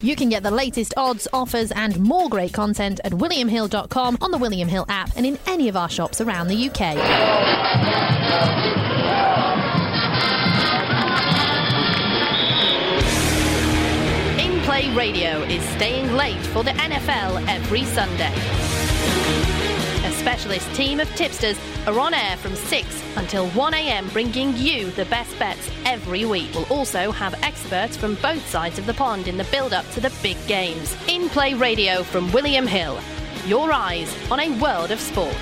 You can get the latest odds, offers and more great content at williamhill.com, on the William Hill app and in any of our shops around the UK. In-Play Radio is staying late for the NFL every Sunday. A specialist team of tipsters are on air from 6 until 1 a.m, bringing you the best bets every week. We'll also have experts from both sides of the pond in the build-up to the big games. In-Play Radio from William Hill. Your eyes on a world of sport.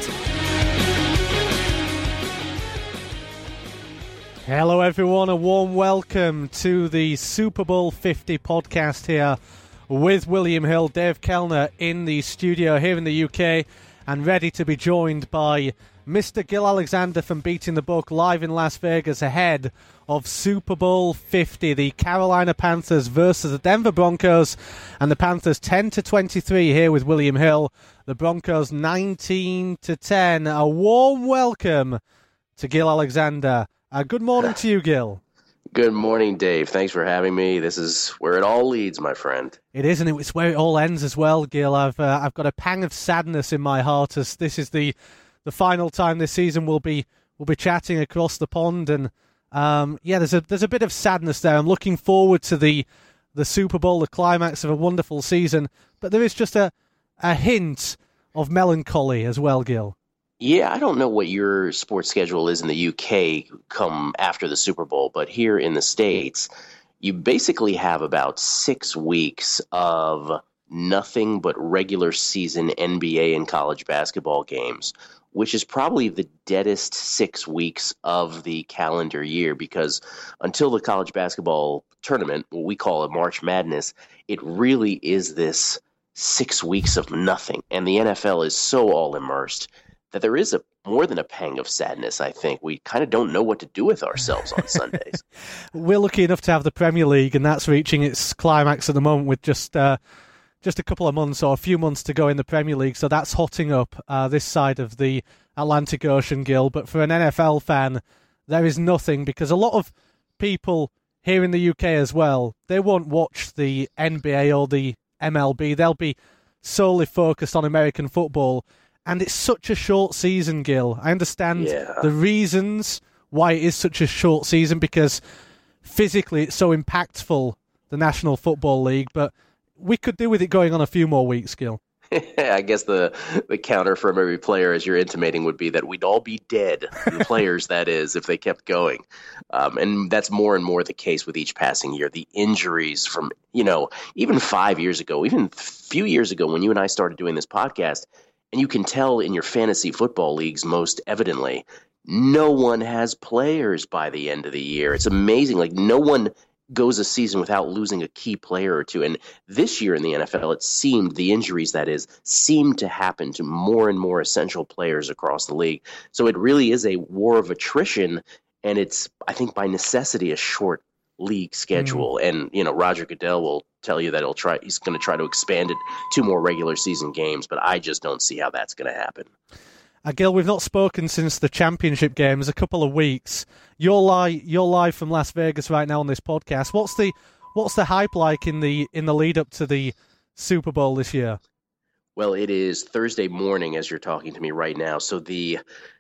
Hello everyone, a warm welcome to the Super Bowl 50 podcast here with William Hill. Dave Kellner in the studio here in the UK and ready to be joined by Mr. Gil Alexander from Beating the Book live in Las Vegas ahead of Super Bowl 50. The Carolina Panthers versus the Denver Broncos, and the Panthers 10-23 here with William Hill. The Broncos 19-10. A warm welcome to Gil Alexander. Good morning to you, Gil. Good morning, Dave. Thanks for having me. This is where it all leads, my friend. It is, and it's where it all ends as well, Gil. I've got a pang of sadness in my heart as this is the final time this season we'll be chatting across the pond, and there's a bit of sadness there. I'm looking forward to the Super Bowl, the climax of a wonderful season, but there is just a hint of melancholy as well, Gil. Yeah, I don't know what your sports schedule is in the UK come after the Super Bowl, but here in the States, you basically have about 6 weeks of nothing but regular season NBA and college basketball games, which is probably the deadest 6 weeks of the calendar year, because until the college basketball tournament, what we call a March Madness, it really is this 6 weeks of nothing. And the NFL is so all immersed that there is more than a pang of sadness, I think. We kind of don't know what to do with ourselves on Sundays. We're lucky enough to have the Premier League, and that's reaching its climax at the moment with just a couple of months or a few months to go in the Premier League. So that's hotting up this side of the Atlantic Ocean, Gil. But for an NFL fan, there is nothing, because a lot of people here in the UK as well, they won't watch the NBA or the MLB. They'll be solely focused on American football. And it's such a short season, Gil. I understand the reasons why it is such a short season, because physically it's so impactful, the National Football League, but we could do with it going on a few more weeks, Gil. I guess the counter from every player, as you're intimating, would be that we'd all be dead, the players, that is, if they kept going. And that's more and more the case with each passing year. The injuries from, even 5 years ago, even a few years ago when you and I started doing this podcast, and you can tell in your fantasy football leagues most evidently, no one has players by the end of the year. It's amazing. Like, no one goes a season without losing a key player or two. And this year in the NFL, it seemed, the injuries, that is, seemed to happen to more and more essential players across the league. So it really is a war of attrition, and it's, I think, by necessity, a short league schedule. And Roger Goodell will tell you that he's going to try to expand it to more regular season games, but I just don't see how that's going to happen. Gil, we've not spoken since the championship games, a couple of weeks. You're live from Las Vegas right now on this podcast. What's the hype like in the lead up to the Super Bowl this year? Well, it is Thursday morning as you're talking to me right now, so the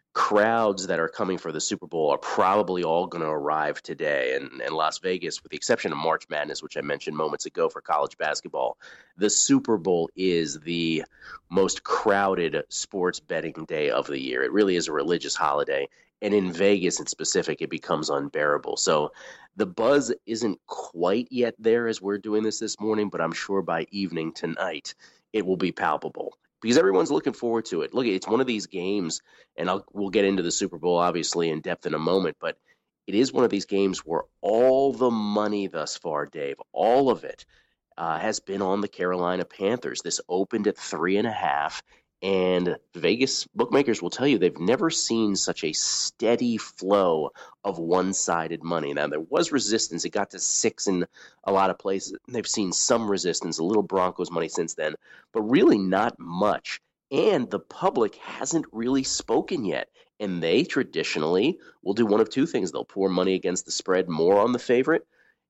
crowds that are coming for the Super Bowl are probably all going to arrive today. And Las Vegas, with the exception of March Madness, which I mentioned moments ago for college basketball, the Super Bowl is the most crowded sports betting day of the year. It really is a religious holiday. And in Vegas in specific, it becomes unbearable. So the buzz isn't quite yet there as we're doing this morning, but I'm sure by evening tonight, it will be palpable, because everyone's looking forward to it. Look, it's one of these games, and we'll get into the Super Bowl, obviously, in depth in a moment, but it is one of these games where all the money thus far, Dave, all of it, has been on the Carolina Panthers. This opened at 3.5, and Vegas bookmakers will tell you they've never seen such a steady flow of one-sided money. Now, there was resistance. It got to 6 in a lot of places. They've seen some resistance, a little Broncos money since then, but really not much. And the public hasn't really spoken yet. And they traditionally will do one of two things. They'll pour money against the spread more on the favorite,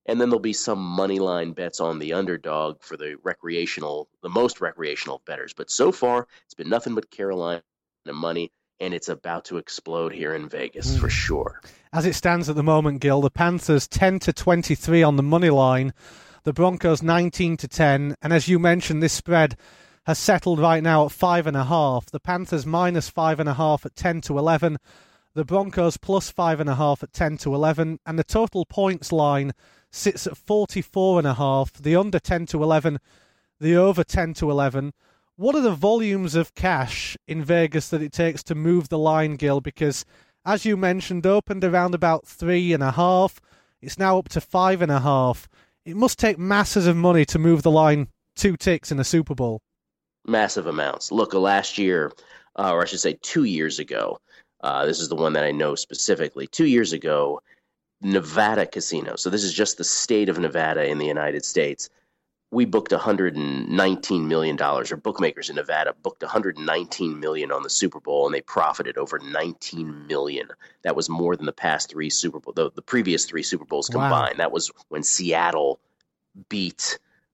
And then there'll be some money line bets on the underdog for the most recreational bettors. But so far, it's been nothing but Carolina money, and it's about to explode here in Vegas for sure. As it stands at the moment, Gil, the Panthers 10-23 on the money line, the Broncos 19-10, and as you mentioned, this spread has settled right now at 5.5. The Panthers minus 5.5 at 10-11. The Broncos plus 5.5 at 10-11, and the total points line sits at 44.5. The under 10-11, the over 10-11. What are the volumes of cash in Vegas that it takes to move the line, Gil? Because, as you mentioned, opened around about 3.5. It's now up to 5.5. It must take masses of money to move the line 2 ticks in a Super Bowl. Massive amounts. Look, last year, or I should say 2 years ago, this is the one that I know specifically. 2 years ago, Nevada Casino, so this is just the state of Nevada in the United States, we booked $119 million, or bookmakers in Nevada booked $119 million on the Super Bowl, and they profited over $19 million. That was more than the past 3 Super Bowls, the previous 3 Super Bowls combined. Wow. That was when Seattle beat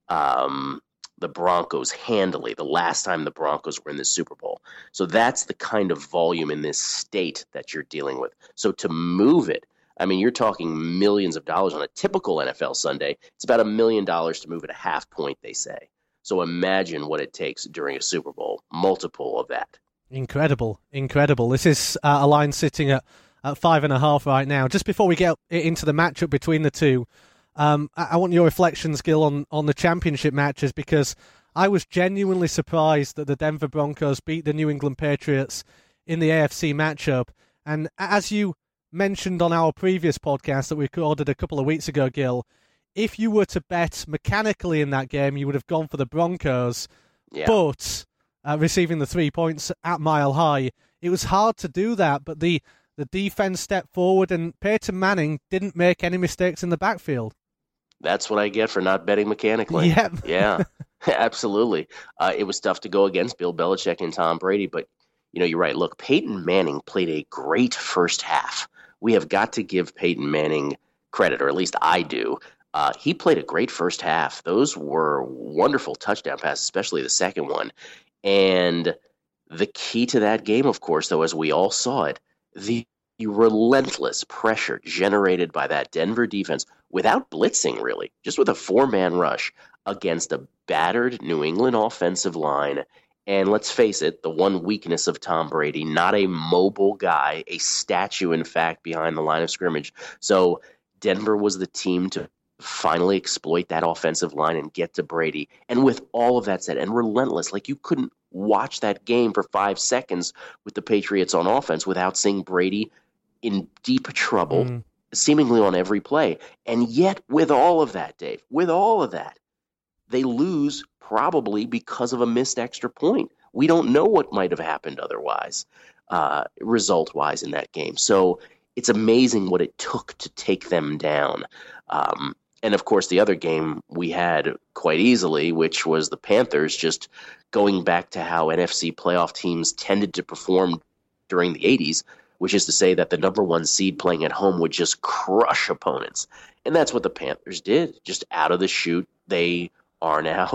the Broncos handily, the last time the Broncos were in the Super Bowl. So that's the kind of volume in this state that you're dealing with. So to move it, I mean, you're talking millions of dollars on a typical NFL Sunday. It's about $1 million to move it a half point, they say. So imagine what it takes during a Super Bowl, multiple of that. Incredible. This is a line sitting at 5.5 right now. Just before we get into the matchup between the two, I want your reflections, Gil, on the championship matches, because I was genuinely surprised that the Denver Broncos beat the New England Patriots in the AFC matchup. And as you mentioned on our previous podcast that we recorded a couple of weeks ago, Gil, if you were to bet mechanically in that game, you would have gone for the Broncos. Yeah. But receiving the 3 points at Mile High, it was hard to do that. But the defense stepped forward, and Peyton Manning didn't make any mistakes in the backfield. That's what I get for not betting mechanically. Yep. Yeah, absolutely. It was tough to go against Bill Belichick and Tom Brady, but you're right. Look, Peyton Manning played a great first half. We have got to give Peyton Manning credit, or at least I do. He played a great first half. Those were wonderful touchdown passes, especially the second one. And the key to that game, of course, though, as we all saw it, the relentless pressure generated by that Denver defense without blitzing, really, just with a 4-man rush against a battered New England offensive line. And let's face it, the one weakness of Tom Brady, not a mobile guy, a statue, in fact, behind the line of scrimmage. So Denver was the team to finally exploit that offensive line and get to Brady. And with all of that said, and relentless, like you couldn't watch that game for 5 seconds with the Patriots on offense without seeing Brady in deep trouble, seemingly on every play. And yet, with all of that, Dave, with all of that, they lose probably because of a missed extra point. We don't know what might have happened otherwise, result-wise in that game. So it's amazing what it took to take them down. And, of course, the other game we had quite easily, which was the Panthers, just going back to how NFC playoff teams tended to perform during the 80s, which is to say that the number 1 seed playing at home would just crush opponents. And that's what the Panthers did. Just out of the chute, they are now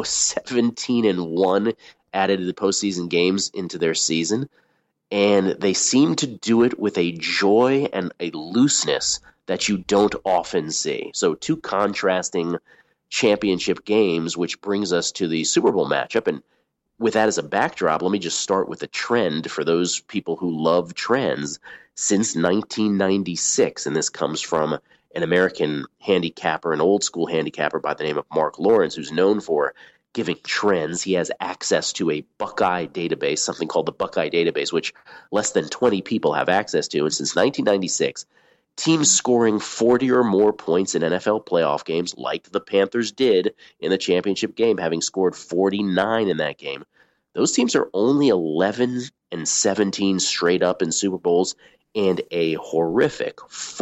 17-1 added to the postseason games into their season. And they seem to do it with a joy and a looseness that you don't often see. So 2 contrasting championship games, which brings us to the Super Bowl matchup. And with that as a backdrop, let me just start with a trend for those people who love trends. Since 1996, and this comes from an American handicapper, an old school handicapper by the name of Mark Lawrence, who's known for giving trends. He has access to a Buckeye database, something called the Buckeye database, which less than 20 people have access to. And since 1996, teams scoring 40 or more points in NFL playoff games, like the Panthers did in the championship game, having scored 49 in that game, those teams are only 11-17 straight up in Super Bowls, and a horrific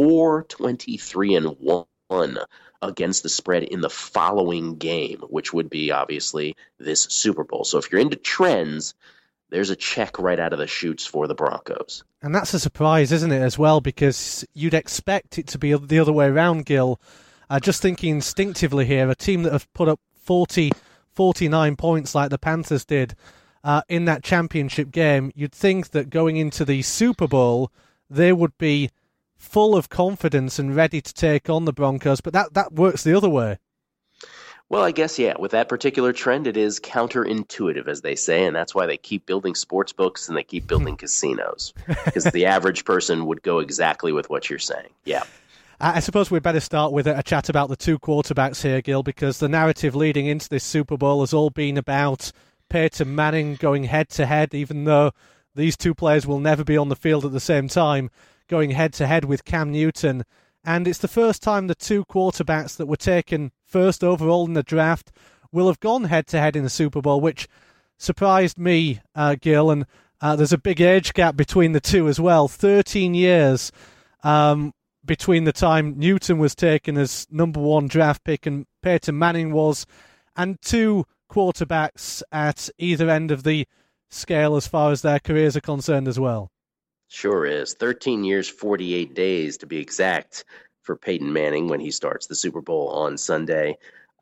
4-23-1 against the spread in the following game, which would be obviously this Super Bowl. So if you're into trends, there's a check right out of the chutes for the Broncos. And that's a surprise, isn't it, as well, because you'd expect it to be the other way around, Gil. Just thinking instinctively here, a team that have put up 49 points like the Panthers did in that championship game, you'd think that going into the Super Bowl, they would be full of confidence and ready to take on the Broncos, but that works the other way. Well, I guess, yeah, with that particular trend, it is counterintuitive, as they say, and that's why they keep building sports books and they keep building casinos, because the average person would go exactly with what you're saying. Yeah. I suppose we'd better start with a chat about the two quarterbacks here, Gil, because the narrative leading into this Super Bowl has all been about Peyton Manning going head-to-head, even though these two players will never be on the field at the same time, going head-to-head with Cam Newton. And it's the first time the two quarterbacks that were taken first overall in the draft will have gone head-to-head in the Super Bowl, which surprised me, Gil. And there's a big age gap between the two as well. 13 years between the time Newton was taken as number one draft pick and Peyton Manning was, and two quarterbacks at either end of the scale as far as their careers are concerned as well. Sure is. 13 years, 48 days to be exact for Peyton Manning when he starts the Super Bowl on Sunday.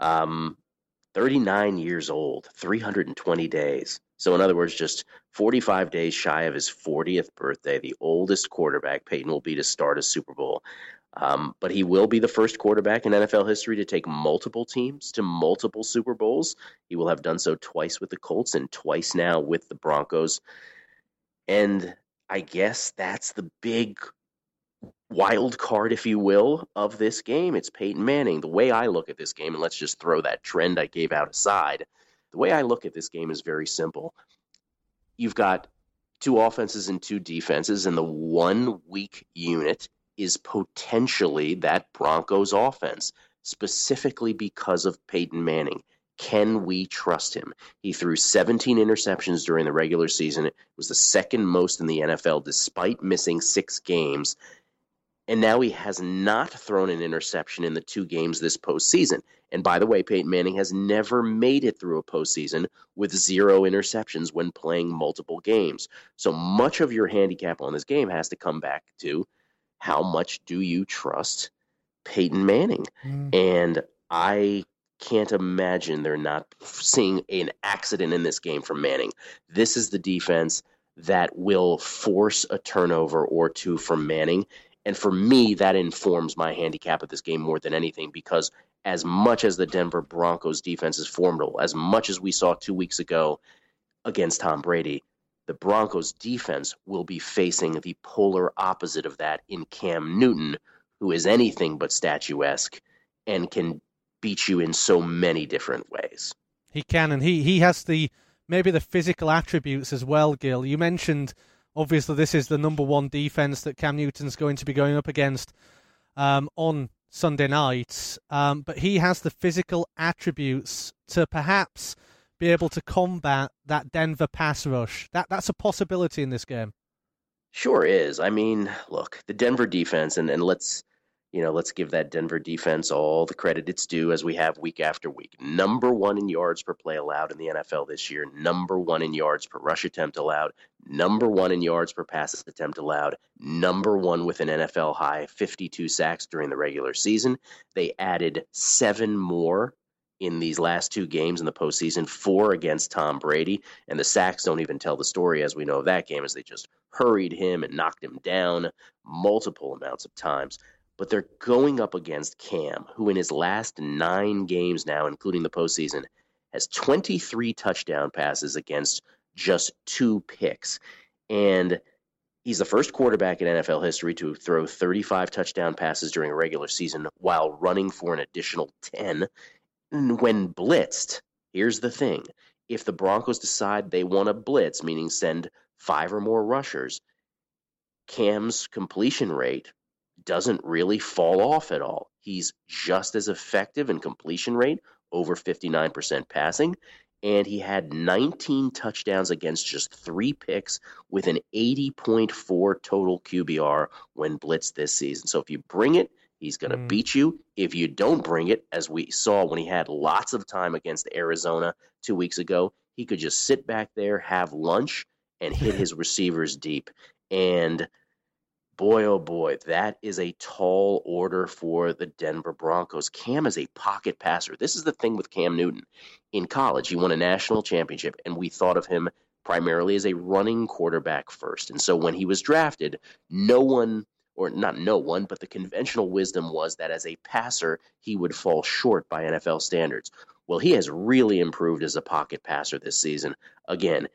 39 years old, 320 days. So in other words, just 45 days shy of his 40th birthday, the oldest quarterback Peyton will be to start a Super Bowl. But he will be the first quarterback in NFL history to take multiple teams to multiple Super Bowls. He will have done so twice with the Colts and twice now with the Broncos. And I guess that's the big wild card, if you will, of this game. It's Peyton Manning. The way I look at this game, and let's just throw that trend I gave out aside, the way I look at this game is very simple. You've got two offenses and two defenses, and the one weak unit is potentially that Broncos offense, specifically because of Peyton Manning. Can we trust him? He threw 17 interceptions during the regular season. It was the second most in the NFL, despite missing 6 games. And now he has not thrown an interception in the 2 games this postseason. And by the way, Peyton Manning has never made it through a postseason with 0 interceptions when playing multiple games. So much of your handicap on this game has to come back to how much do you trust Peyton Manning? And I can't imagine they're not seeing an accident in this game from Manning. This is the defense that will force a turnover or two from Manning. And for me, that informs my handicap of this game more than anything, because as much as the Denver Broncos defense is formidable, as much as we saw 2 weeks ago against Tom Brady, the Broncos defense will be facing the polar opposite of that in Cam Newton, who is anything but statuesque and can beat you in so many different ways. He can, and he has maybe the physical attributes as well, Gil. You mentioned, obviously, this is the number one defense that Cam Newton's going to be going up against on Sunday night, but he has the physical attributes to perhaps be able to combat that Denver pass rush. That's a possibility in this game. Sure is. I mean, look, the Denver defense, and let's give that Denver defense all the credit it's due, as we have week after week. Number 1 in yards per play allowed in the NFL this year. Number 1 in yards per rush attempt allowed. Number 1 in yards per pass attempt allowed. Number 1 with an NFL high 52 sacks during the regular season. They added 7 more in these last 2 games in the postseason, 4 against Tom Brady. And the sacks don't even tell the story, as we know of that game, as they just hurried him and knocked him down multiple amounts of times. But they're going up against Cam, who in his last 9 games now, including the postseason, has 23 touchdown passes against just 2 picks. And he's the first quarterback in NFL history to throw 35 touchdown passes during a regular season while running for an additional 10. And when blitzed, here's the thing. If the Broncos decide they want to blitz, meaning send 5 or more rushers, Cam's completion rate doesn't really fall off at all. He's just as effective in completion rate, over 59% passing, and he had 19 touchdowns against just 3 picks with an 80.4 total QBR when blitzed this season. So if you bring it, he's going to beat you. If you don't bring it, as we saw when he had lots of time against Arizona 2 weeks ago, he could just sit back there, have lunch, and hit his receivers deep. And Boy, oh boy, that is a tall order for the Denver Broncos. Cam is a pocket passer. This is the thing with Cam Newton. In college, he won a national championship, and we thought of him primarily as a running quarterback first. And so when he was drafted, no one, or not no one, but the conventional wisdom was that as a passer, he would fall short by NFL standards. Well, he has really improved as a pocket passer this season. Again,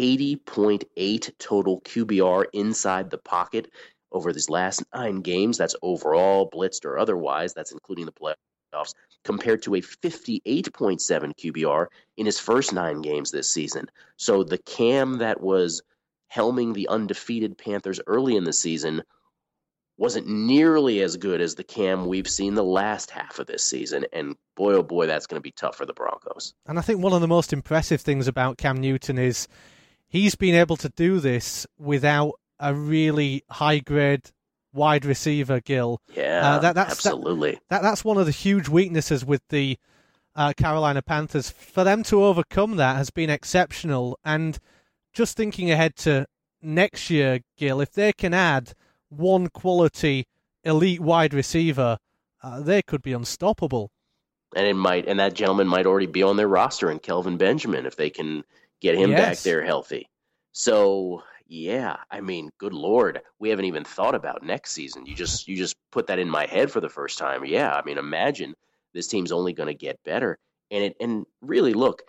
80.8 total QBR inside the pocket over these last 9 games. That's overall, blitzed or otherwise. That's including the playoffs, compared to a 58.7 QBR in his first 9 games this season. So the Cam that was helming the undefeated Panthers early in the season wasn't nearly as good as the Cam we've seen the last half of this season. And boy, oh boy, that's going to be tough for the Broncos. And I think one of the most impressive things about Cam Newton is he's been able to do this without a really high-grade wide receiver, Gil. Yeah, absolutely. That's one of the huge weaknesses with the Carolina Panthers. For them to overcome that has been exceptional. And just thinking ahead to next year, Gil, if they can add one quality elite wide receiver, they could be unstoppable. And that gentleman might already be on their roster in Kelvin Benjamin if they can get him back there healthy. So, yeah, I mean, good Lord, we haven't even thought about next season. You just put that in my head for the first time. Yeah, I mean, imagine this team's only going to get better. And really, look,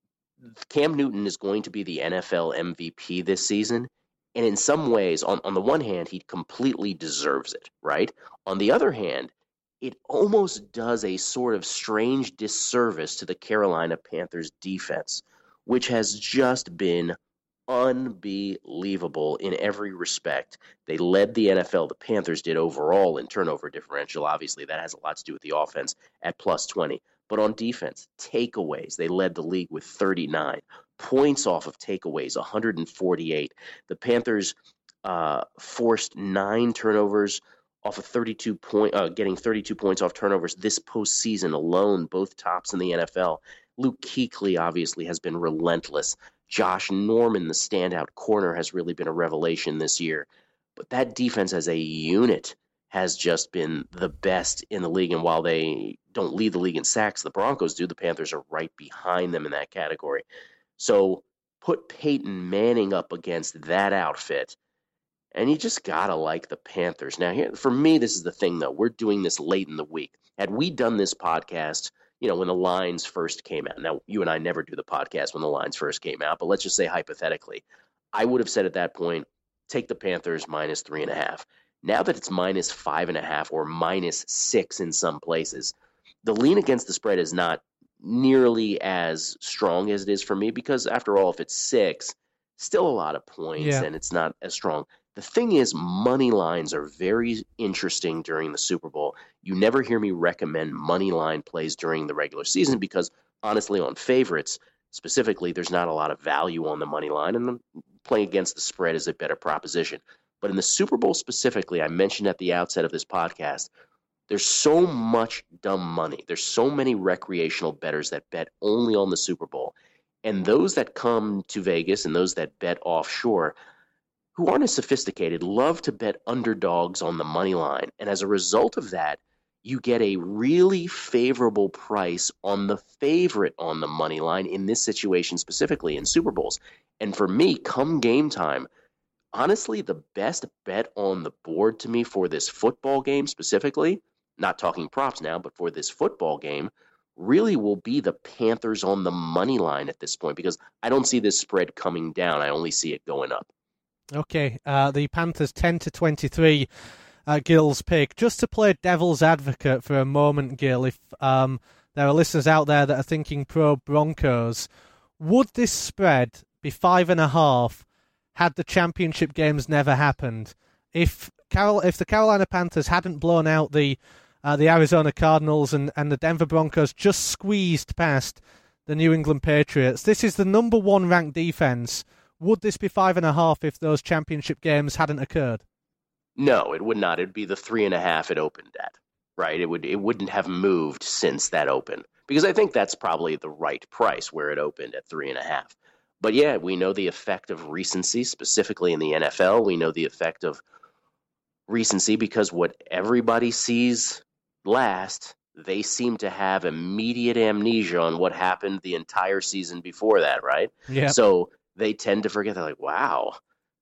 Cam Newton is going to be the NFL MVP this season. And in some ways, on the one hand, he completely deserves it, right? On the other hand, it almost does a sort of strange disservice to the Carolina Panthers defense, which has just been unbelievable in every respect. They led the NFL, the Panthers did overall, in turnover differential. Obviously, that has a lot to do with the offense at plus 20. But on defense, takeaways, they led the league with 39. Points off of takeaways, 148. The Panthers forced 9 turnovers off of getting 32 points off turnovers this postseason alone, both tops in the NFL. Luke Kuechly obviously has been relentless. Josh Norman, the standout corner, has really been a revelation this year. But that defense as a unit has just been the best in the league. And while they don't lead the league in sacks, the Broncos do, the Panthers are right behind them in that category. So put Peyton Manning up against that outfit, and you just got to like the Panthers. Now, here, for me, this is the thing, though. We're doing this late in the week. Had we done this podcast, when the lines first came out. Now, you and I never do the podcast when the lines first came out, but let's just say hypothetically, I would have said at that point, take the Panthers minus 3.5. Now that it's minus 5.5 or minus 6 in some places, the lean against the spread is not nearly as strong as it is for me because, after all, if it's 6, still a lot of points and it's not as strong. The thing is, money lines are very interesting during the Super Bowl. You never hear me recommend money line plays during the regular season because, honestly, on favorites, specifically, there's not a lot of value on the money line, and playing against the spread is a better proposition. But in the Super Bowl specifically, I mentioned at the outset of this podcast, there's so much dumb money. There's so many recreational bettors that bet only on the Super Bowl. And those that come to Vegas and those that bet offshore, who aren't as sophisticated, love to bet underdogs on the money line. And as a result of that, you get a really favorable price on the favorite on the money line in this situation, specifically in Super Bowls. And for me, come game time, honestly, the best bet on the board to me for this football game specifically, not talking props now, but for this football game, really will be the Panthers on the money line at this point, because I don't see this spread coming down. I only see it going up. Okay, the Panthers 10-23, Gil's pick. Just to play devil's advocate for a moment, Gil, if there are listeners out there that are thinking pro Broncos, would this spread be 5.5 had the championship games never happened? If the Carolina Panthers hadn't blown out the Arizona Cardinals and the Denver Broncos just squeezed past the New England Patriots, this is the number 1 ranked defense. Would this be 5.5 if those championship games hadn't occurred? No, it would not. It would be the 3.5 it opened at, right? It wouldn't have moved since that opened, because I think that's probably the right price where it opened at 3.5. But yeah, we know the effect of recency, specifically in the NFL. We know the effect of recency because what everybody sees last, they seem to have immediate amnesia on what happened the entire season before that, right? Yeah. So they tend to forget. They're like, wow,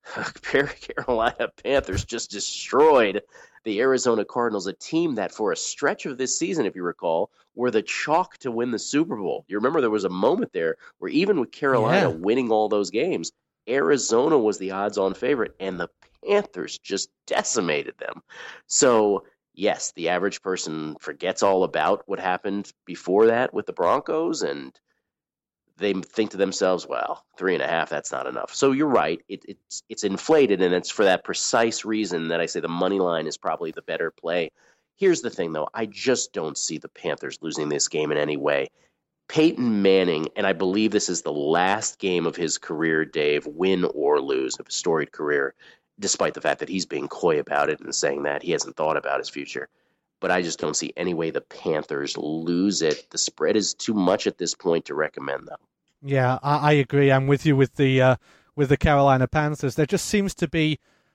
Carolina Panthers just destroyed the Arizona Cardinals, a team that for a stretch of this season, if you recall, were the chalk to win the Super Bowl. You remember there was a moment there where even with Carolina winning all those games, Arizona was the odds-on favorite, and the Panthers just decimated them. So, yes, the average person forgets all about what happened before that with the Broncos, and they think to themselves, well, 3.5, that's not enough. So you're right. It's inflated, and it's for that precise reason that I say the money line is probably the better play. Here's the thing, though. I just don't see the Panthers losing this game in any way. Peyton Manning, and I believe this is the last game of his career, Dave, win or lose, of his storied career, despite the fact that he's being coy about it and saying that he hasn't thought about his future. But I just don't see any way the Panthers lose it. The spread is too much at this point to recommend, though. Yeah, I agree. I'm with you with the Carolina Panthers. There just seems to be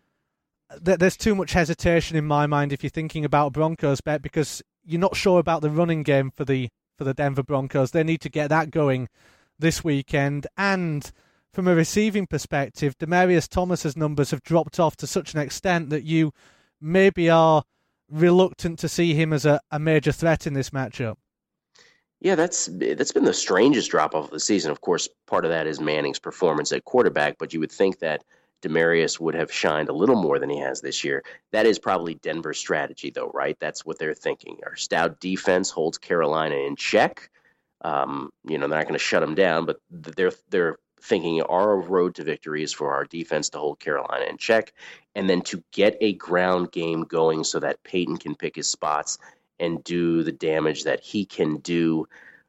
there's too much hesitation in my mind if you're thinking about a Broncos bet, because you're not sure about the running game for the Denver Broncos. They need to get that going this weekend. And from a receiving perspective, Demaryius Thomas's numbers have dropped off to such an extent that you maybe are reluctant to see him as a major threat in this matchup. Yeah, that's been the strangest drop-off of the season. Of course, part of that is Manning's performance at quarterback, but you would think that Demaryius would have shined a little more than he has this year. That is probably Denver's strategy, though, right? That's what they're thinking. Our stout defense holds Carolina in check. They're not going to shut them down, but they're thinking our road to victory is for our defense to hold Carolina in check and then to get a ground game going so that Peyton can pick his spots and do the damage that he can do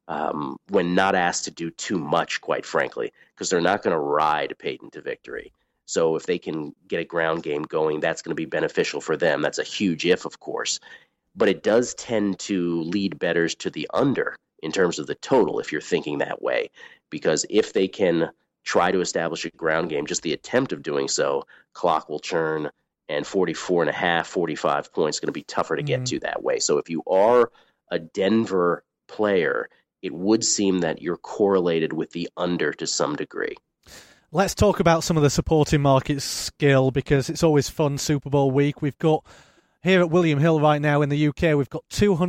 when not asked to do too much, quite frankly, because they're not going to ride Peyton to victory. So if they can get a ground game going, that's going to be beneficial for them. That's a huge if, of course. But it does tend to lead bettors to the under in terms of the total, if you're thinking that way. Because if they can try to establish a ground game, just the attempt of doing so, clock will churn, and 44.5, 45 points is going to be tougher to get to that way. So if you are a Denver player, it would seem that you're correlated with the under to some degree. Let's talk about some of the supporting markets, Skill, because it's always fun Super Bowl week. We've got, here at William Hill right now in the UK, we've got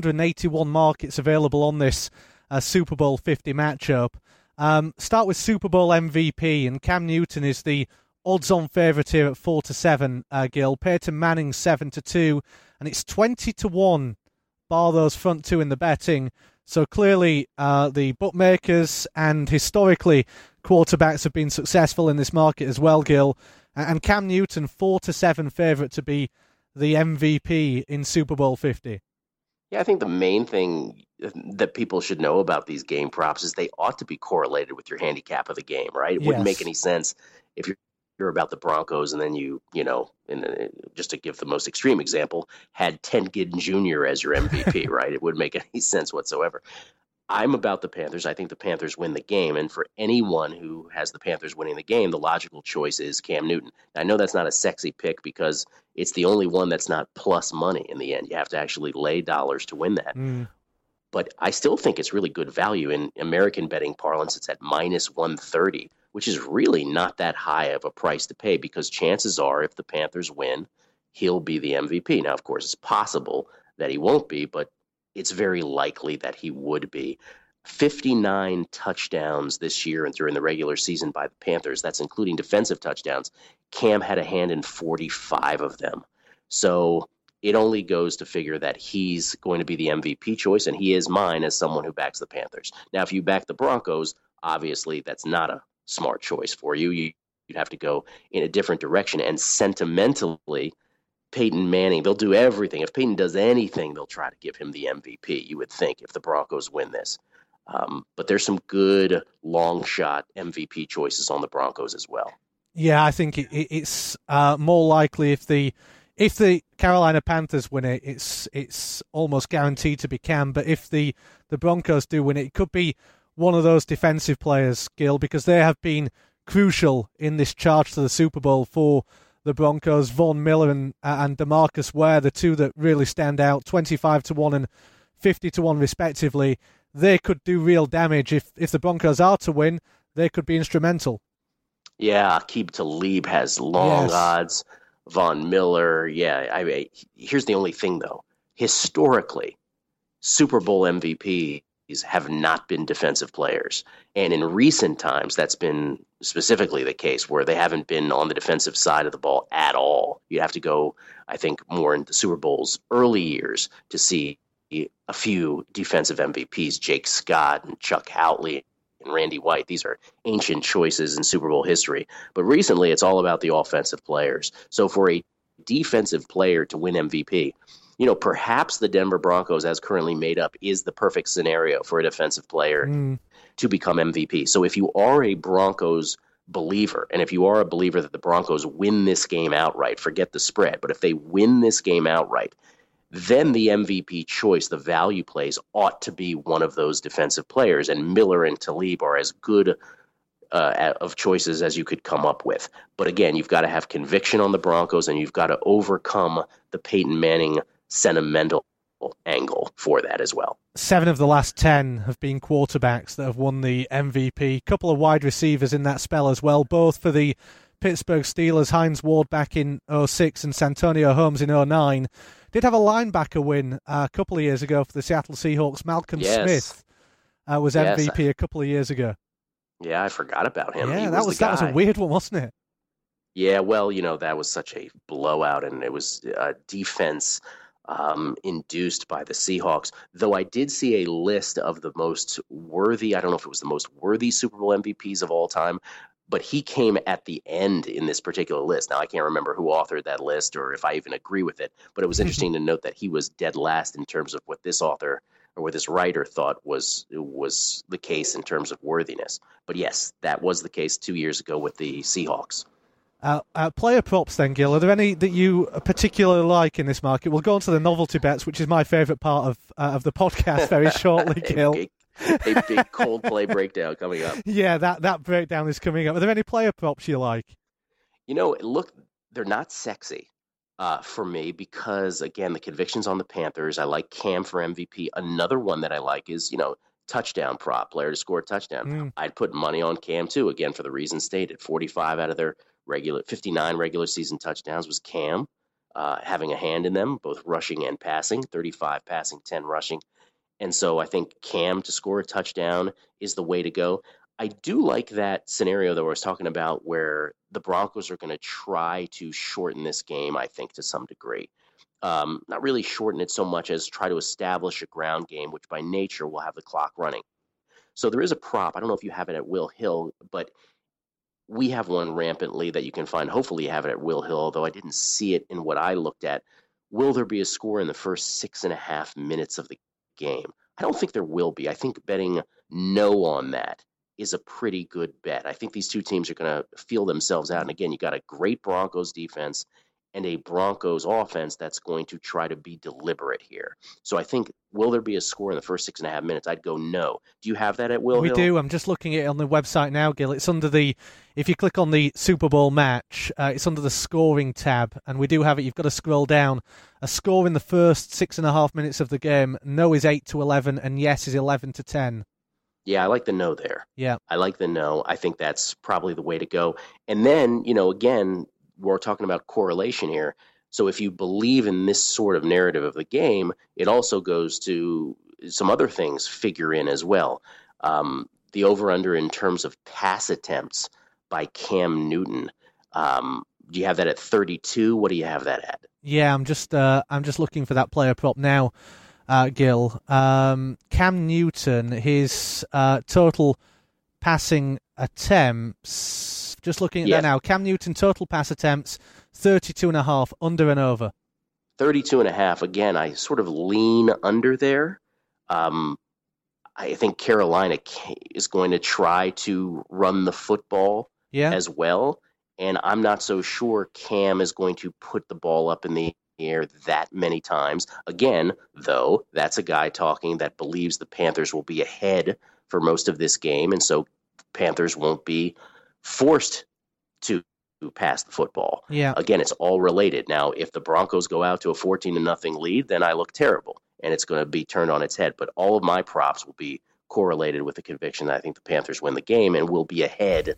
281 markets available on this Super Bowl 50 matchup. Start with Super Bowl MVP, and Cam Newton is the odds-on favourite here at 4-7, Gil. Peyton Manning 7-2, and it's 20-1, bar those front two in the betting. So clearly the bookmakers and historically quarterbacks have been successful in this market as well, Gil. And Cam Newton, 4-7 favourite to be the MVP in Super Bowl 50. Yeah, I think the main thing that people should know about these game props is they ought to be correlated with your handicap of the game, right? It wouldn't make any sense if you're about the Broncos and then just to give the most extreme example, had Ted Ginn Jr. as your MVP, right? It wouldn't make any sense whatsoever. I'm about the Panthers. I think the Panthers win the game. And for anyone who has the Panthers winning the game, the logical choice is Cam Newton. I know that's not a sexy pick because it's the only one that's not plus money in the end. You have to actually lay dollars to win that. But I still think it's really good value. In American betting parlance, it's at minus 130, which is really not that high of a price to pay because chances are if the Panthers win, he'll be the MVP. Now, of course, it's possible that he won't be, but it's very likely that he would be. 59 touchdowns this year and during the regular season by the Panthers. That's including defensive touchdowns. Cam had a hand in 45 of them. So it only goes to figure that he's going to be the MVP choice, and he is mine as someone who backs the Panthers. Now, if you back the Broncos, obviously that's not a smart choice for you. You'd have to go in a different direction. And sentimentally, Peyton Manning, they'll do everything. If Peyton does anything, they'll try to give him the MVP, you would think, if the Broncos win this. But there's some good long shot MVP choices on the Broncos as well. Yeah, I think it's more likely if the Carolina Panthers win it, it's almost guaranteed to be Cam. But if the Broncos do win it could be one of those defensive players, Gil, because they have been crucial in this charge to the Super Bowl for the Broncos. Von Miller and DeMarcus Ware, the two that really stand out, 25-1 and 50-1 respectively. They could do real damage. If the Broncos are to win, they could be instrumental. Yeah, Aqib Talib has long odds. Von Miller, here's the only thing, though. Historically, Super Bowl MVPs have not been defensive players. And in recent times, that's been specifically the case where they haven't been on the defensive side of the ball at all. You have to go, I think, more into Super Bowl's early years to see a few defensive MVPs, Jake Scott and Chuck Houtley and Randy White. These are ancient choices in Super Bowl history. But recently, it's all about the offensive players. So for a defensive player to win MVP, perhaps the Denver Broncos, as currently made up, is the perfect scenario for a defensive player to become MVP. So if you are a Broncos believer, and if you are a believer that the Broncos win this game outright, forget the spread, but if they win this game outright, then the MVP choice, the value plays, ought to be one of those defensive players. And Miller and Talib are as good of choices as you could come up with. But again, you've got to have conviction on the Broncos, and you've got to overcome the Peyton Manning sentimental angle for that as well. 7 of the last 10 have been quarterbacks that have won the MVP. Couple of wide receivers in that spell as well, both for the Pittsburgh Steelers. Hines Ward back in 2006 and Santonio Holmes in 2009. Did have a linebacker win a couple of years ago for the Seattle Seahawks. Malcolm Smith was MVP a couple of years ago. Yeah, I forgot about him. Yeah, that was a weird one, wasn't it? Yeah, well, that was such a blowout, and it was defense induced by the Seahawks. Though I did see a list of the most worthy, I don't know if it was the most worthy Super Bowl MVPs of all time, but he came at the end in this particular list. Now, I can't remember who authored that list or if I even agree with it, but it was interesting to note that he was dead last in terms of what this author or what this writer thought was the case in terms of worthiness. But yes, that was the case 2 years ago with the Seahawks. Player props then, Gil. Are there any that you particularly like in this market? We'll go on to the novelty bets, which is my favourite part of the podcast very shortly, Gil. A big Coldplay breakdown coming up. Yeah, that breakdown is coming up. Are there any player props you like? Look, they're not sexy for me because, again, the conviction's on the Panthers. I like Cam for MVP. Another one that I like is, touchdown prop, player to score a touchdown. I'd put money on Cam, too, again, for the reasons stated. 45 out of their 59 regular season touchdowns was Cam, having a hand in them, both rushing and passing, 35 passing, 10 rushing. And so I think Cam to score a touchdown is the way to go. I do like that scenario that I was talking about where the Broncos are going to try to shorten this game, I think, to some degree. Not really shorten it so much as try to establish a ground game, which by nature will have the clock running. So there is a prop. I don't know if you have it at Will Hill, but we have one rampantly that you can find. Hopefully you have it at Will Hill, although I didn't see it in what I looked at. Will there be a score in the first 6.5 minutes of the game? I don't think there will be. I think betting no on that is a pretty good bet. I think these two teams are going to feel themselves out. And again, you got a great Broncos defense and a Broncos offense that's going to try to be deliberate here. So I think, will there be a score in the first 6.5 minutes? I'd go no. Do you have that at Will Hill? We do. I'm just looking at it on the website now, Gil. It's under if you click on the Super Bowl match, it's under the scoring tab, and we do have it. You've got to scroll down. A score in the first 6.5 minutes of the game. No is 8-11, and yes is 11-10. Yeah, I like the no there. Yeah. I like the no. I think that's probably the way to go. And then, again, we're talking about correlation here. So if you believe in this sort of narrative of the game, it also goes to some other things figure in as well. The over-under in terms of pass attempts by Cam Newton. Do you have that at 32? What do you have that at? Yeah, I'm just looking for that player prop now, Gil. Cam Newton, his total passing attempts. Just looking at that now. Cam Newton, total pass attempts, 32.5, under and over. 32.5. Again, I sort of lean under there. I think Carolina is going to try to run the football as well. And I'm not so sure Cam is going to put the ball up in the air that many times. Again, though, that's a guy talking that believes the Panthers will be ahead for most of this game. And so Panthers won't be forced to pass the football. Yeah. Again, it's all related. Now, if the Broncos go out to a 14-0 lead, then I look terrible, and it's going to be turned on its head. But all of my props will be correlated with the conviction that I think the Panthers win the game and will be ahead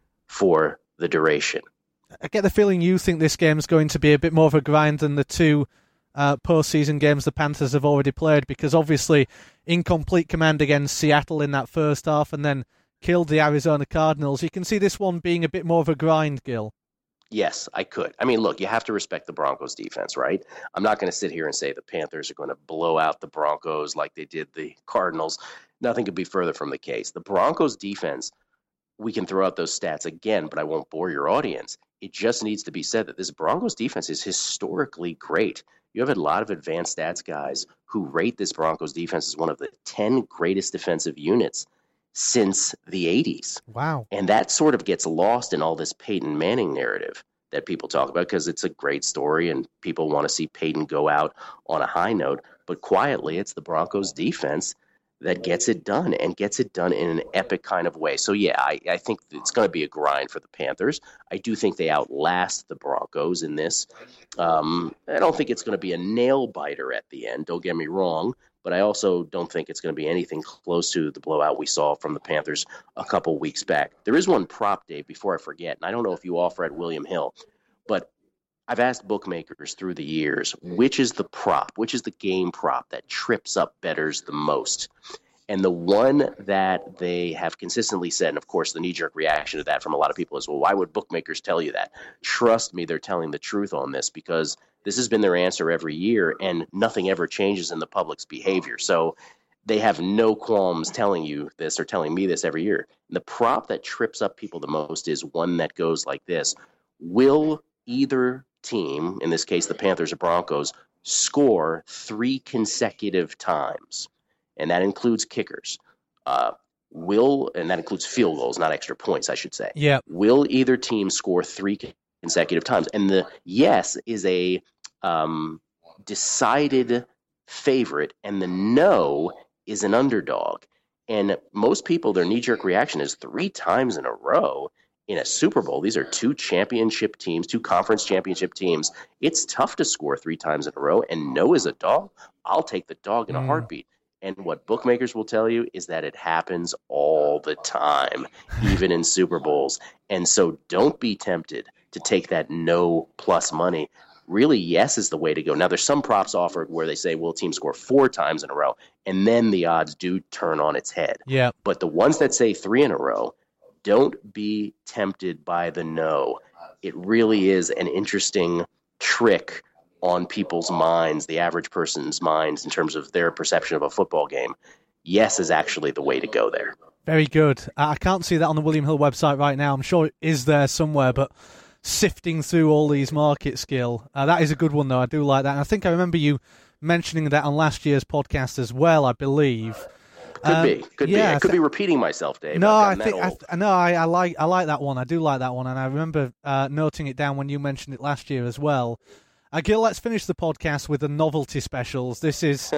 for the duration. I get the feeling you think this game is going to be a bit more of a grind than the two postseason games the Panthers have already played, because obviously in complete command against Seattle in that first half and then killed the Arizona Cardinals. You can see this one being a bit more of a grind, Gil. Yes, I could. I mean, look, you have to respect the Broncos defense, right? I'm not going to sit here and say the Panthers are going to blow out the Broncos like they did the Cardinals. Nothing could be further from the case. The Broncos defense, we can throw out those stats again, but I won't bore your audience. It just needs to be said that this Broncos defense is historically great. You have a lot of advanced stats guys who rate this Broncos defense as one of the 10 greatest defensive units since the 80s. Wow. And that sort of gets lost in all this Peyton Manning narrative that people talk about, because it's a great story and people want to see Peyton go out on a high note. But quietly, it's the Broncos defense that gets it done, and gets it done in an epic kind of way. So, yeah, I think it's going to be a grind for the Panthers. I do think they outlast the Broncos in this. I don't think it's going to be a nail-biter at the end, don't get me wrong, but I also don't think it's going to be anything close to the blowout we saw from the Panthers a couple weeks back. There is one prop, Dave, before I forget, and I don't know if you offer at William Hill, but I've asked bookmakers through the years, which is the prop, which is the game prop that trips up bettors the most? And the one that they have consistently said, and of course the knee-jerk reaction to that from a lot of people is, well, why would bookmakers tell you that? Trust me, they're telling the truth on this, because this has been their answer every year, and nothing ever changes in the public's behavior. So they have no qualms telling you this or telling me this every year. And the prop that trips up people the most is one that goes like this: will either team, in this case the Panthers or Broncos, score 3 consecutive times? And that includes kickers. And that includes field goals, not extra points, I should say. Yeah. Will either team score 3 consecutive times? And the yes is a decided favorite, and the no is an underdog. And most people, their knee-jerk reaction is 3 times in a row in a Super Bowl. These are 2 championship teams, 2 conference championship teams. It's tough to score 3 times in a row, and no is a dog. I'll take the dog in a heartbeat. And what bookmakers will tell you is that it happens all the time, even in Super Bowls. And so don't be tempted to take that no plus money. Really, yes is the way to go. Now, there's some props offered where they say, will a team score 4 times in a row? And then the odds do turn on its head. Yeah. But the ones that say 3 in a row, don't be tempted by the no. It really is an interesting trick on people's minds, the average person's minds, in terms of their perception of a football game. Yes is actually the way to go there. Very good. I can't see that on the William Hill website right now. I'm sure it is there somewhere, but sifting through all these markets, Gil, that is a good one, though. I do like that. And I think I remember you mentioning that on last year's podcast as well, I believe. Could be. I could be repeating myself, Dave. No, I like that one. I do like that one, and I remember noting it down when you mentioned it last year as well. Gil, let's finish the podcast with the novelty specials. This is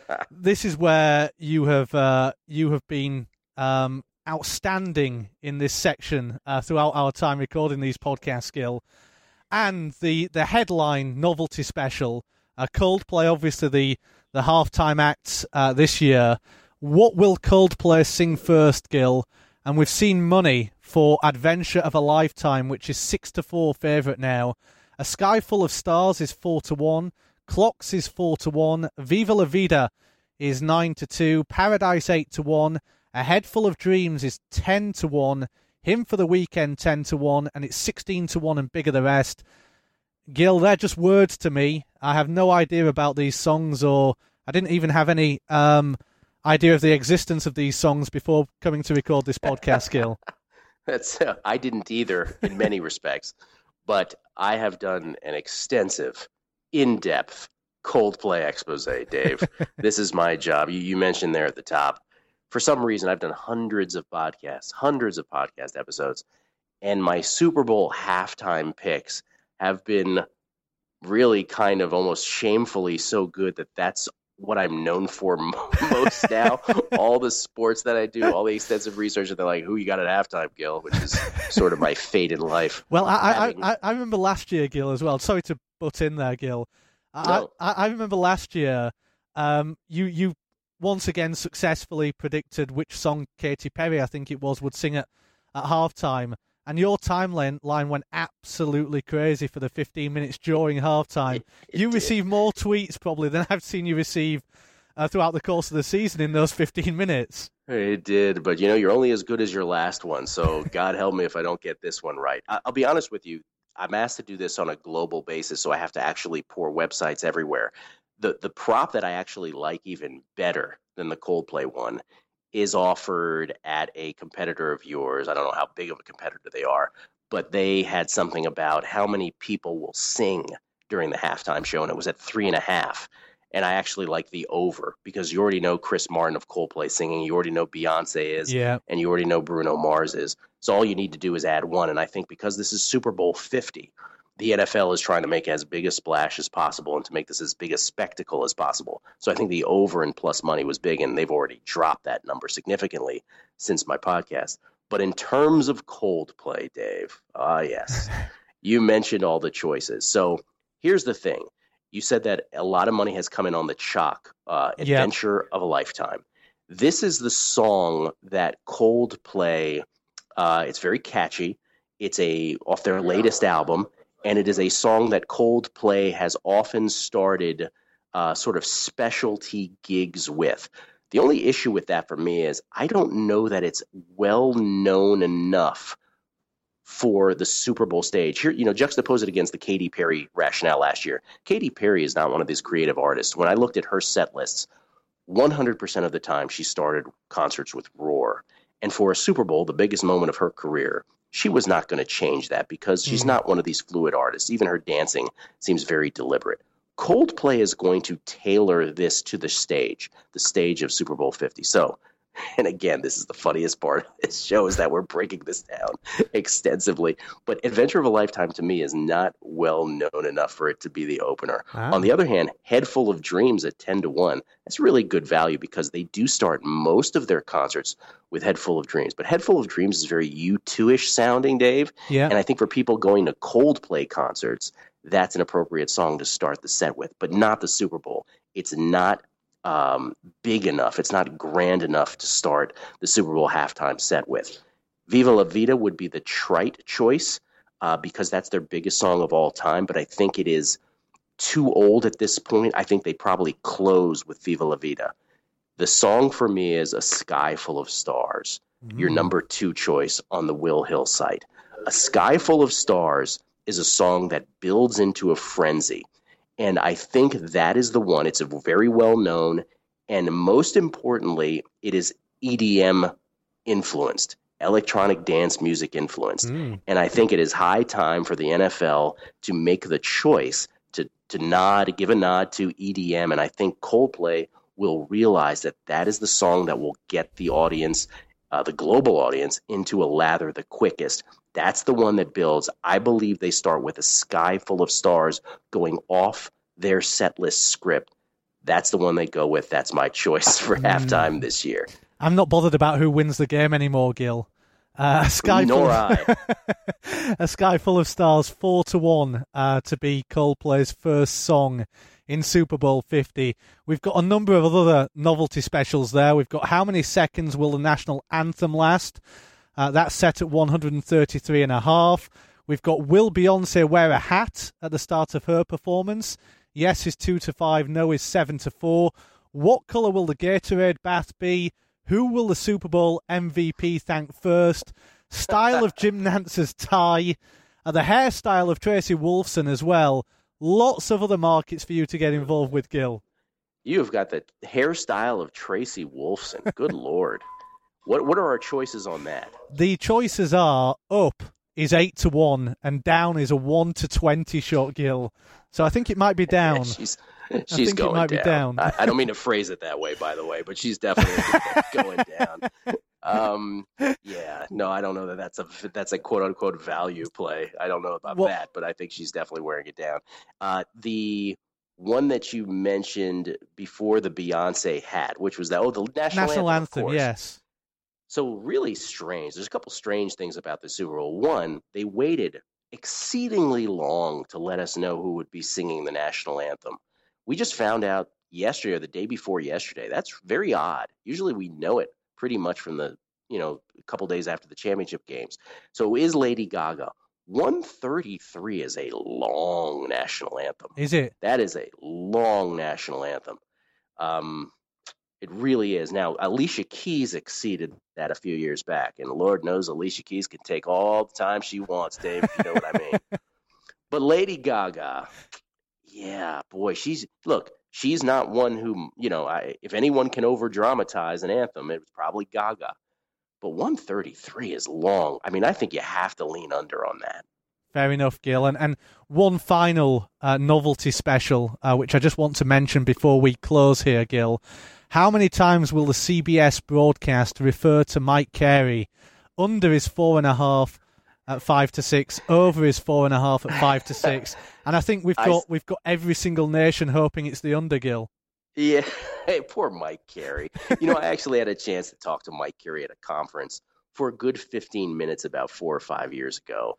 where you have been outstanding in this section throughout our time recording these podcasts, Gil. And the headline novelty special, Coldplay, obviously the halftime act this year. What will Coldplay sing first, Gil? And we've seen Money for Adventure of a Lifetime, which is 6-4 favourite now. A Sky Full of Stars is 4-1. Clocks is 4-1. Viva La Vida is 9-2. Paradise 8-1. A Head Full of Dreams is 10-1. Him for the Weekend 10-1, and it's 16-1 and Bigger the Rest. Gil, they're just words to me. I have no idea about these songs, or I didn't even have any idea of the existence of these songs before coming to record this podcast, Gil. I didn't either in many respects. But I have done an extensive, in-depth Coldplay expose, Dave. This is my job. You mentioned there at the top. For some reason, I've done hundreds of podcast episodes, and my Super Bowl halftime picks have been really kind of almost shamefully so good that that's what I'm known for most now. All the sports that I do, all the extensive research, and they're like, "Who you got at halftime, Gil?" Which is sort of my fate in life. Well, I remember last year, Gil, as well. Sorry to butt in there, Gil. No. I remember last year, you once again successfully predicted which song Katy Perry, I think it was, would sing at halftime. And your timeline went absolutely crazy for the 15 minutes during halftime. You received more tweets probably than I've seen you receive throughout the course of the season in those 15 minutes. It did, but you're only as good as your last one, so God help me if I don't get this one right. I'll be honest with you. I'm asked to do this on a global basis, so I have to actually pour websites everywhere. The prop that I actually like even better than the Coldplay one is offered at a competitor of yours. I don't know how big of a competitor they are, but they had something about how many people will sing during the halftime show, and it was at 3.5. And I actually like the over because you already know Chris Martin of Coldplay singing, you already know Beyonce is, and you already know Bruno Mars is. So all you need to do is add one. And I think because this is Super Bowl 50, the NFL is trying to make as big a splash as possible and to make this as big a spectacle as possible. So I think the over and plus money was big, and they've already dropped that number significantly since my podcast. But in terms of Coldplay, Dave, yes, you mentioned all the choices. So here's the thing. You said that a lot of money has come in on the Chalk, Adventure of a Lifetime. This is the song that Coldplay, it's very catchy. It's off their latest album. And it is a song that Coldplay has often started sort of specialty gigs with. The only issue with that for me is I don't know that it's well known enough for the Super Bowl stage. Here, juxtapose it against the Katy Perry rationale last year. Katy Perry is not one of these creative artists. When I looked at her set lists, 100% of the time she started concerts with Roar. And for a Super Bowl, the biggest moment of her career, she was not going to change that because she's not one of these fluid artists. Even her dancing seems very deliberate. Coldplay is going to tailor this to the stage of Super Bowl 50. So, and again, this is the funniest part of this show is that we're breaking this down extensively. But Adventure of a Lifetime to me is not well known enough for it to be the opener. On the other hand, Head Full of Dreams at 10-1, that's really good value because they do start most of their concerts with Head Full of Dreams. But Head Full of Dreams is very U2-ish sounding, Dave. Yeah. And I think for people going to Coldplay concerts, that's an appropriate song to start the set with, but not the Super Bowl. It's not big enough. It's not grand enough to start the Super Bowl halftime set with. Viva La Vida would be the trite choice because that's their biggest song of all time, but I think it is too old at this point. I think they probably close with Viva La Vida. The song for me is A Sky Full of Stars, your number 2 choice on the Will Hill site. A Sky Full of Stars is a song that builds into a frenzy. And I think that is the one. It's a very well known, and most importantly, it is EDM influenced, electronic dance music influenced. And I think it is high time for the NFL to make the choice to give a nod to EDM. And I think Coldplay will realize that that is the song that will get the audience, the global audience, into a lather the quickest. That's the one that builds. I believe they start with A Sky Full of Stars going off their set list script. That's the one they go with. That's my choice for halftime this year. I'm not bothered about who wins the game anymore, Gil. A Sky Full of Stars, 4-1 to be Coldplay's first song in Super Bowl 50. We've got a number of other novelty specials there. We've got How Many Seconds Will the National Anthem Last? That's set at 133.5. We've got Will Beyonce Wear a Hat at the start of her performance? Yes is 2-5, no is 7-4. What colour will the Gatorade bath be? Who will the Super Bowl MVP thank first? Style of Jim Nantz's tie. The hairstyle of Tracy Wolfson as well. Lots of other markets for you to get involved with, Gil. You've got the hairstyle of Tracy Wolfson. Good Lord. What are our choices on that? The choices are up is 8-1 and down is a 1-20 shot, Gil. So I think it might be down. She's going down. I don't mean to phrase it that way, by the way, but she's definitely going down. Yeah, no, I don't know that's a quote unquote value play. I don't know about that, but I think she's definitely wearing it down. The one that you mentioned before the Beyonce hat, which was the national anthem, of course. Yes. So really strange. There's a couple strange things about the Super Bowl. One, they waited exceedingly long to let us know who would be singing the national anthem. We just found out yesterday or the day before yesterday. That's very odd. Usually we know it pretty much from the, a couple days after the championship games. So it is Lady Gaga. 1:33 is a long national anthem. Is it? That is a long national anthem. It really is. Now, Alicia Keys exceeded that a few years back, and Lord knows Alicia Keys can take all the time she wants, Dave, if you know what I mean. But Lady Gaga, yeah, boy, she's not one who, if anyone can over-dramatize an anthem, it was probably Gaga. But 1:33 is long. I mean, I think you have to lean under on that. Fair enough, Gil. And one final novelty special, which I just want to mention before we close here, Gil. How many times will the CBS broadcast refer to Mike Carey under his 4.5 at 5 to 6, over his 4.5 at 5 to 6? And I think we've got every single nation hoping it's the under, Gil. Yeah, hey, poor Mike Carey. I actually had a chance to talk to Mike Carey at a conference for a good 15 minutes about 4 or 5 years ago,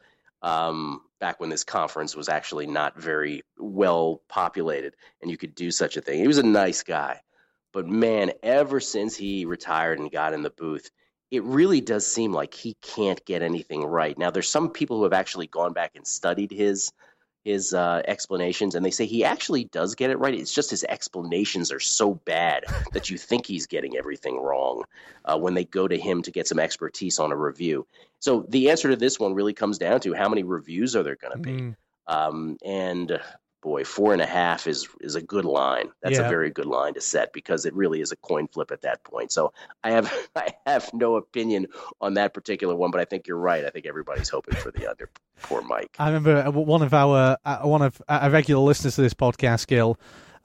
back when this conference was actually not very well populated and you could do such a thing. He was a nice guy. But, man, ever since he retired and got in the booth, it really does seem like he can't get anything right. Now, there's some people who have actually gone back and studied his explanations, and they say he actually does get it right. It's just his explanations are so bad that you think he's getting everything wrong when they go to him to get some expertise on a review. So the answer to this one really comes down to how many reviews are there going to be. And boy, 4.5 is a good line. That's a very good line to set because it really is a coin flip at that point. So I have no opinion on that particular one, but I think you're right. I think everybody's hoping for the under. Poor Mike. I remember one of our regular listeners to this podcast, Gil,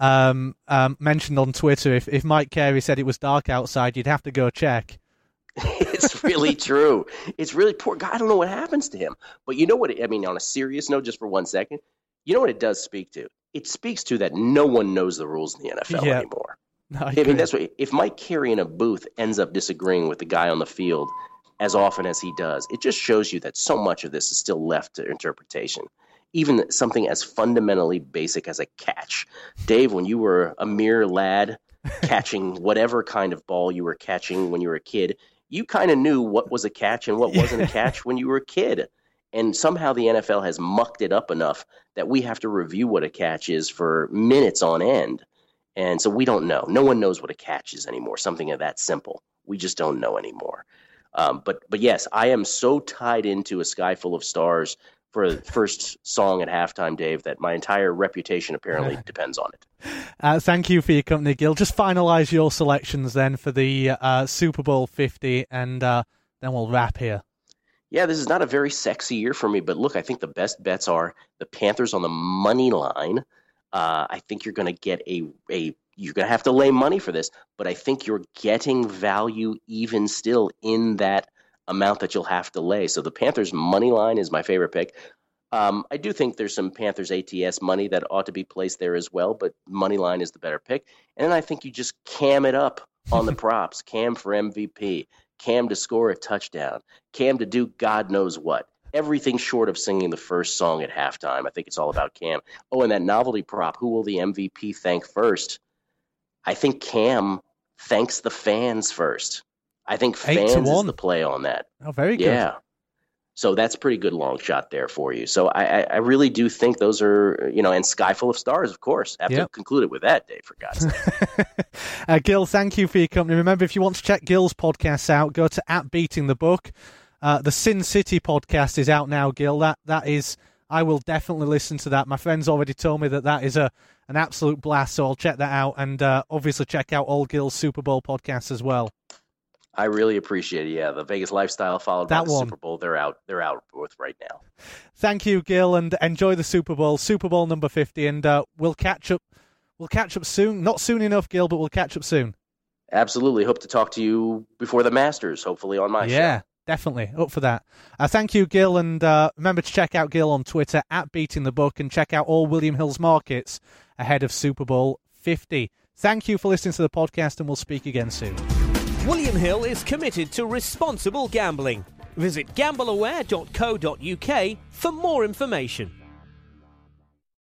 mentioned on Twitter if Mike Carey said it was dark outside, you'd have to go check. It's really true. It's really poor guy. I don't know what happens to him, but you know what? I mean, on a serious note, just for 1 second. You know what it does speak to? It speaks to that no one knows the rules in the NFL anymore. No, I mean, that's what. If Mike Carey in a booth ends up disagreeing with the guy on the field as often as he does, it just shows you that so much of this is still left to interpretation. Even something as fundamentally basic as a catch. Dave, when you were a mere lad catching whatever kind of ball you were catching when you were a kid, you kind of knew what was a catch and what wasn't a catch when you were a kid. And somehow the NFL has mucked it up enough that we have to review what a catch is for minutes on end. And so we don't know. No one knows what a catch is anymore, something that simple. We just don't know anymore. But yes, I am so tied into A Sky Full of Stars for the first song at halftime, Dave, that my entire reputation apparently depends on it. Thank you for your company, Gil. Just finalise your selections then for the Super Bowl 50, and then we'll wrap here. Yeah, this is not a very sexy year for me, but look, I think the best bets are the Panthers on the money line. I think you're going to get you're going to have to lay money for this, but I think you're getting value even still in that amount that you'll have to lay. So the Panthers money line is my favorite pick. I do think there's some Panthers ATS money that ought to be placed there as well, but money line is the better pick. And then I think you just cam it up on the props. Cam for MVP. Cam to score a touchdown, Cam to do God knows what. Everything short of singing the first song at halftime. I think it's all about Cam. Oh, and that novelty prop, who will the MVP thank first? I think Cam thanks the fans first. I think fans is the play on that. Oh, very good. Yeah. So that's a pretty good long shot there for you. So I really do think those are, and Sky Full of Stars, of course. Have to conclude it with that, Dave, for God's sake. Gil, thank you for your company. Remember, if you want to check Gil's podcasts out, go to @BeatingTheBook. The Sin City podcast is out now, Gil. That is, I will definitely listen to that. My friends already told me that is an absolute blast, so I'll check that out. And obviously check out all Gil's Super Bowl podcasts as well. I really appreciate it. Yeah, the Vegas Lifestyle followed by the Super Bowl. They're out with right now. Thank you, Gil, and enjoy the Super Bowl number 50, and we'll catch up. We'll catch up soon. Not soon enough, Gil, but we'll catch up soon. Absolutely. Hope to talk to you before the Masters, hopefully on my show. Yeah, definitely. Up for that. Thank you, Gil, and remember to check out Gil on Twitter @BeatingTheBook, and check out all William Hill's markets ahead of Super Bowl 50. Thank you for listening to the podcast, and we'll speak again soon. William Hill is committed to responsible gambling. Visit gambleaware.co.uk for more information.